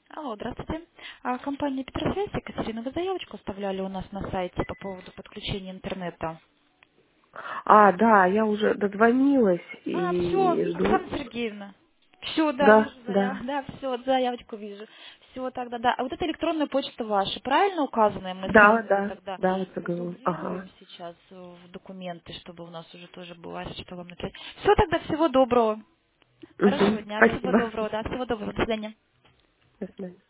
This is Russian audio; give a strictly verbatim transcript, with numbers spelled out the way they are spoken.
Алло, здравствуйте. А, компания Петросвязь, Екатерина, вы заявочку оставляли у нас на сайте по поводу подключения интернета. А, да, я уже дозвонилась А, все, и жду. Оксана Сергеевна. Все, да, Да, вижу да. заявку. Да, все, заявочку вижу. Все, тогда, да. А вот эта электронная почта ваша, правильно указанная? Мы с Да, вами да, тогда да, вот согласна. продублируем Ага. сейчас в документы, чтобы у нас уже тоже была, что вам написать. Все, тогда всего доброго. Угу. Хорошего дня, всего Спасибо. доброго, да, всего доброго. До свидания. До свидания.